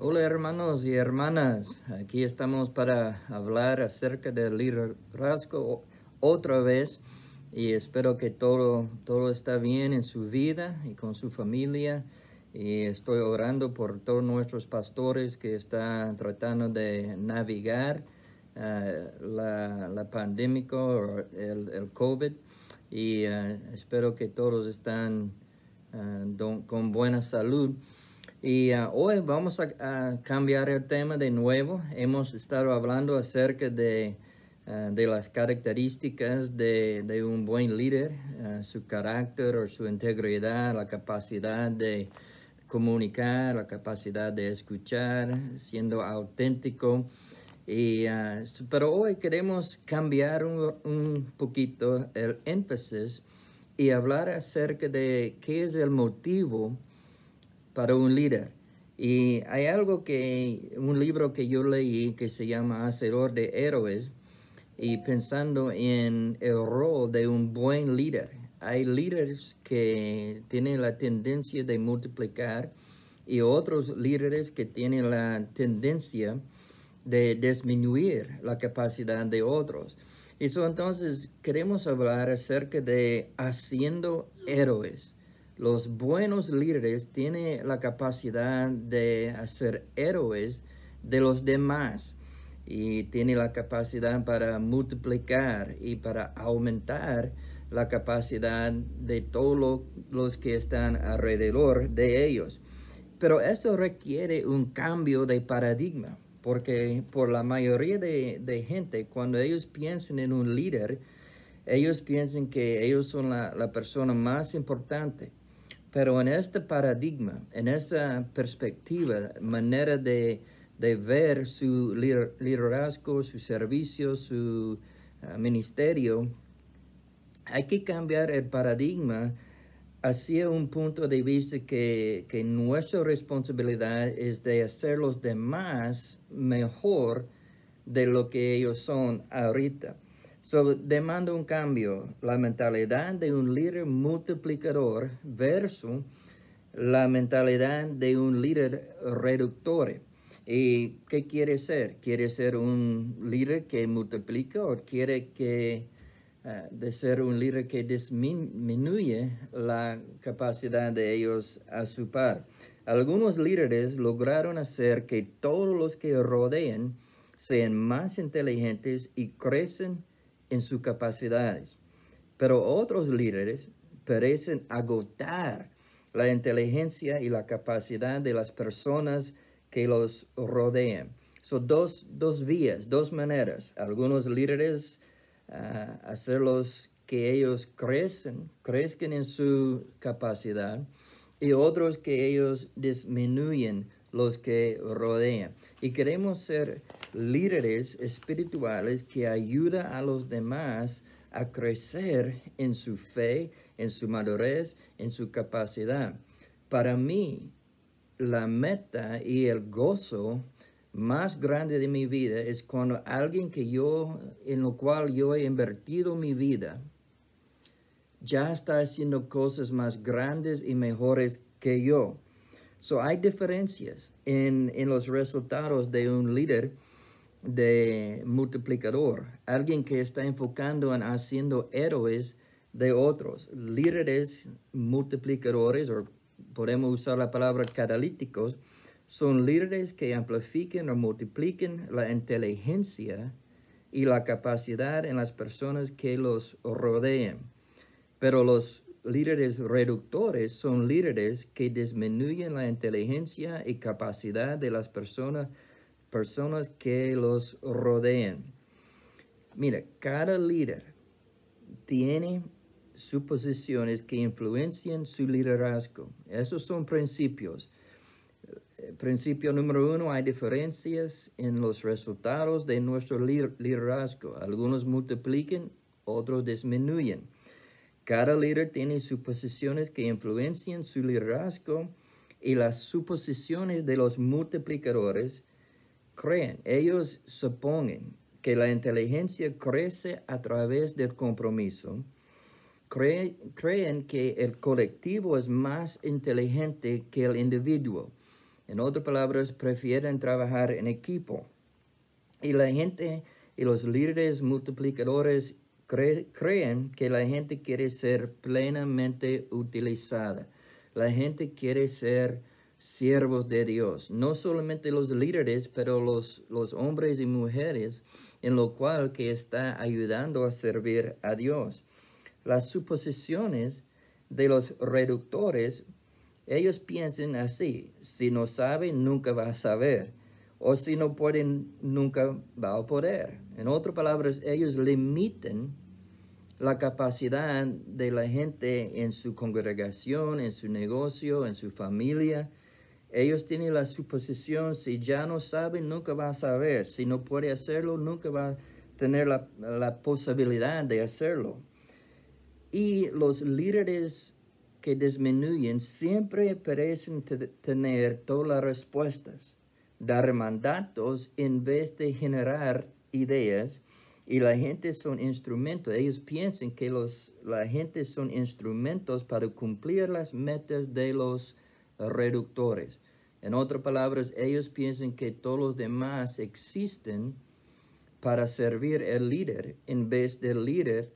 Hola hermanos y hermanas, aquí estamos para hablar acerca del liderazgo otra vez y espero que todo está bien en su vida y con su familia y estoy orando por todos nuestros pastores que están tratando de navegar la pandemia o el COVID y espero que todos están con buena salud. Y hoy vamos a cambiar el tema de nuevo. Hemos estado hablando acerca de las características de un buen líder, su carácter o su integridad, la capacidad de comunicar, la capacidad de escuchar, siendo auténtico. Pero hoy queremos cambiar un poquito el énfasis y hablar acerca de qué es el motivo para un líder. Y hay un libro que yo leí que se llama Hacedor de Héroes, y pensando en el rol de un buen líder. Hay líderes que tienen la tendencia de multiplicar y otros líderes que tienen la tendencia de disminuir la capacidad de otros. Entonces queremos hablar acerca de haciendo héroes. Los buenos líderes tienen la capacidad de hacer héroes de los demás y tienen la capacidad para multiplicar y para aumentar la capacidad de todos los que están alrededor de ellos. Pero esto requiere un cambio de paradigma, porque por la mayoría de gente, cuando ellos piensan en un líder, ellos piensan que ellos son la persona más importante. Pero en este paradigma, en esta perspectiva, manera de ver su liderazgo, su servicio, su ministerio, hay que cambiar el paradigma hacia un punto de vista que nuestra responsabilidad es de hacer los demás mejor de lo que ellos son ahorita. Demanda un cambio, la mentalidad de un líder multiplicador versus la mentalidad de un líder reductor. ¿Y qué quiere ser? ¿Quiere ser un líder que multiplica o quiere de ser un líder que disminuye la capacidad de ellos a su par? Algunos líderes lograron hacer que todos los que rodean sean más inteligentes y crecen en sus capacidades. Pero otros líderes parecen agotar la inteligencia y la capacidad de las personas que los rodean. Son dos vías, dos maneras. Algunos líderes hacerlos que ellos crezcan en su capacidad, y otros que ellos disminuyen los que rodean. Y queremos ser líderes espirituales que ayudan a los demás a crecer en su fe, en su madurez, en su capacidad. Para mí, la meta y el gozo más grande de mi vida es cuando alguien en lo cual yo he invertido mi vida, ya está haciendo cosas más grandes y mejores que yo. Hay diferencias en los resultados de un líder de multiplicador, alguien que está enfocando en haciendo héroes de otros. Líderes multiplicadores, o podemos usar la palabra catalíticos, son líderes que amplifiquen o multipliquen la inteligencia y la capacidad en las personas que los rodean. Pero los líderes reductores son líderes que disminuyen la inteligencia y capacidad de las personas que los rodean. Mira, cada líder tiene suposiciones que influencian su liderazgo. Esos son principios. Principio número 1, hay diferencias en los resultados de nuestro liderazgo. Algunos multiplican, otros disminuyen. Cada líder tiene suposiciones que influencian su liderazgo, y las suposiciones de los multiplicadores ellos suponen que la inteligencia crece a través del compromiso. Creen que el colectivo es más inteligente que el individuo. En otras palabras, prefieren trabajar en equipo. Y la gente y los líderes multiplicadores creen que la gente quiere ser plenamente utilizada. La gente quiere ser siervos de Dios. No solamente los líderes, pero los hombres y mujeres en lo cual que está ayudando a servir a Dios. Las suposiciones de los reductores, ellos piensan así: si no sabe, nunca va a saber. O si no pueden, nunca va a poder. En otras palabras, ellos limitan la capacidad de la gente en su congregación, en su negocio, en su familia. Ellos tienen la suposición: si ya no sabe, nunca va a saber. Si no puede hacerlo, nunca va a tener la posibilidad de hacerlo. Y los líderes que disminuyen siempre parecen tener todas las respuestas, dar mandatos en vez de generar ideas, y la gente son instrumentos. Ellos piensan que la gente son instrumentos para cumplir las metas de los reductores. En otras palabras, ellos piensan que todos los demás existen para servir al líder en vez del líder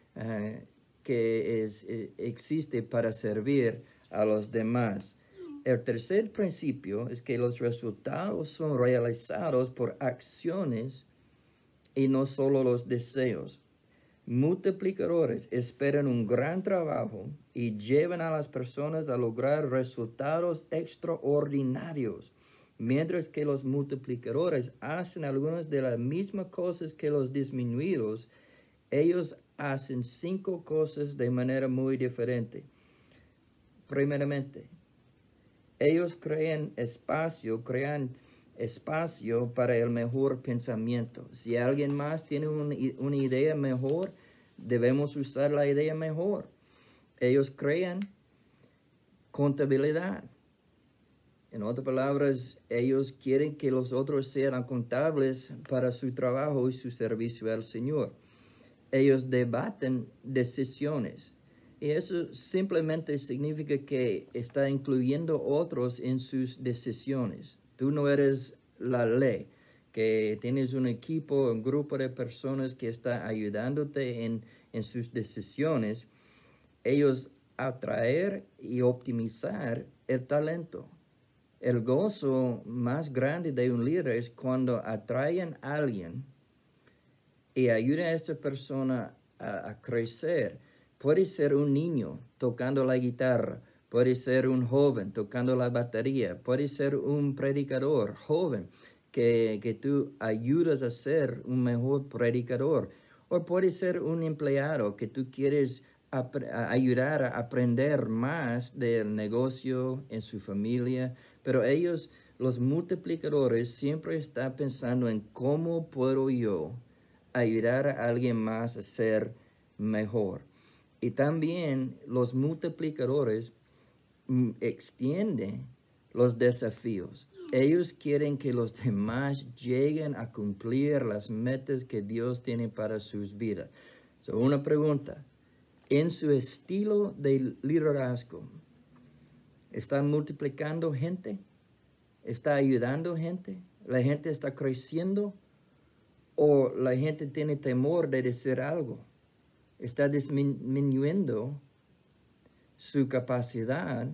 que existe para servir a los demás. El tercer principio es que los resultados son realizados por acciones y no solo los deseos. Multiplicadores esperan un gran trabajo y llevan a las personas a lograr resultados extraordinarios, mientras que los multiplicadores hacen algunas de las mismas cosas que los disminuidos. Ellos hacen 5 cosas de manera muy diferente. Primeramente, ellos crean espacio para el mejor pensamiento. Si alguien más tiene una idea mejor, debemos usar la idea mejor. Ellos crean contabilidad. En otras palabras, ellos quieren que los otros sean contables para su trabajo y su servicio al Señor. Ellos debaten decisiones. Y eso simplemente significa que está incluyendo otros en sus decisiones. Tú no eres la ley, que tienes un equipo, un grupo de personas que está ayudándote en sus decisiones. Ellos atraer y optimizar el talento. El gozo más grande de un líder es cuando atraen a alguien y ayuda a esta persona a crecer. Puede ser un niño tocando la guitarra, puede ser un joven tocando la batería, puede ser un predicador joven que tú ayudas a ser un mejor predicador, o puede ser un empleado que tú quieres ayudar a aprender más del negocio en su familia. Pero ellos, los multiplicadores, siempre están pensando en cómo puedo yo ayudar a alguien más a ser mejor. Y también los multiplicadores extienden los desafíos. Ellos quieren que los demás lleguen a cumplir las metas que Dios tiene para sus vidas. So, una pregunta: en su estilo de liderazgo, ¿está multiplicando gente? ¿Está ayudando gente? ¿La gente está creciendo? ¿O la gente tiene temor de decir algo? Está disminuyendo su capacidad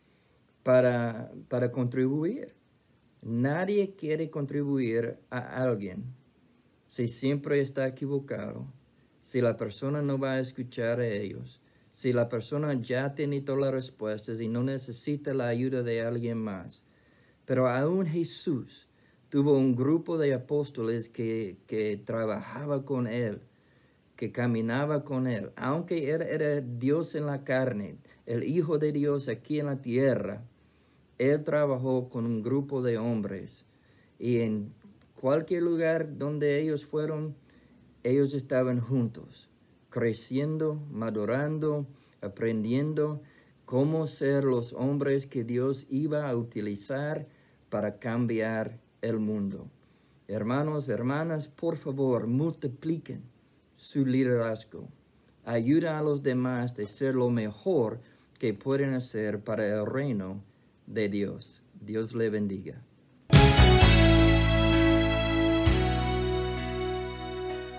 para contribuir. Nadie quiere contribuir a alguien si siempre está equivocado, si la persona no va a escuchar a ellos, si la persona ya tiene todas las respuestas y no necesita la ayuda de alguien más. Pero aún Jesús tuvo un grupo de apóstoles que trabajaba con él, que caminaba con él. Aunque era Dios en la carne, el Hijo de Dios aquí en la tierra, él trabajó con un grupo de hombres. Y en cualquier lugar donde ellos fueron, ellos estaban juntos, creciendo, madurando, aprendiendo cómo ser los hombres que Dios iba a utilizar para cambiar el mundo. Hermanos, hermanas, por favor, multipliquen su liderazgo. Ayuda a los demás de ser lo mejor que pueden hacer para el reino de Dios. Dios le bendiga.